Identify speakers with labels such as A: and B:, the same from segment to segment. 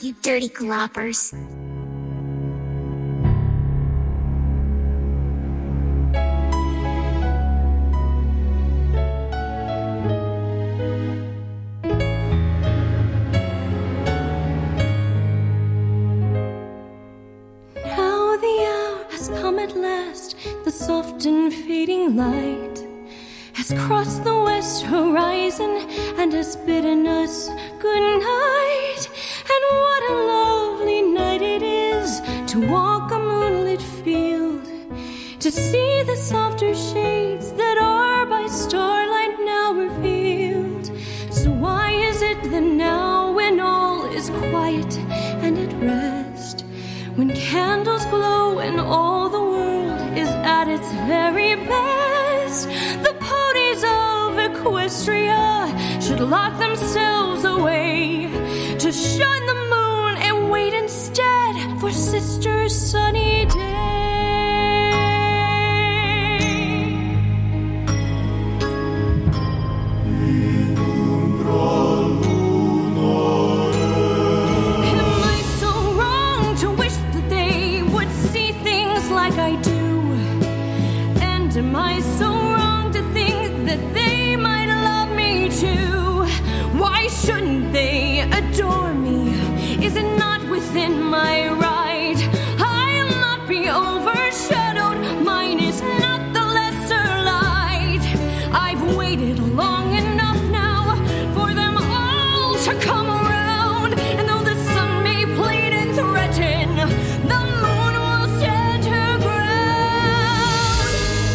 A: you dirty gloppers.
B: Now the hour has come at last, the soft and fading light has crossed the west horizon and has bidden us good night. And what a lovely night it is to walk a moonlit field, to see the softer shades that are by starlight now revealed. So why is it that now, when all is quiet and at rest, when candles glow and all the world is at its very best, the ponies of Equestria should lock themselves away to shun the moon and wait instead for Sister's sunny day? Am I so wrong to wish that they would see things like I do? And am I so wrong to think that they might love me too? Why shouldn't they adore me? Is it not within my right? I'll not be overshadowed. Mine is not the lesser light. I've waited long enough now for them all to come around. And though the sun may plead and threaten, the moon will stand her ground.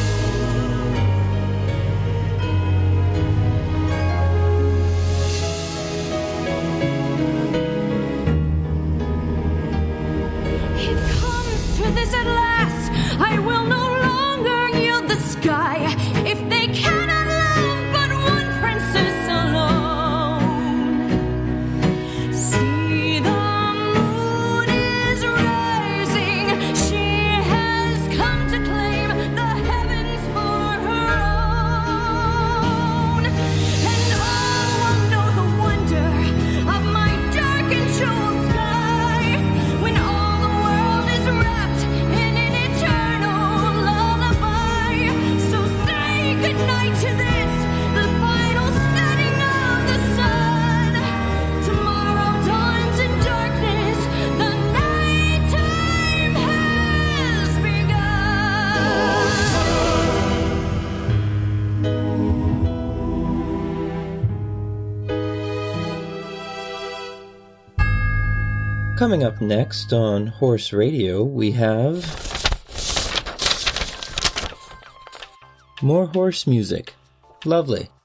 B: It comes to this at last. I will no longer yield the sky if they cannot love but one princess alone. See, the moon is rising. She has come to claim the heavens for her own. And all will know the wonder of my dark and jeweled sky when all the world is wrapped in an eternal lullaby. So say goodnight to this, the final setting of the sun. Tomorrow dawns in darkness, the night time has begun.
C: Coming up next on Horse Radio, we have more horse music. Lovely.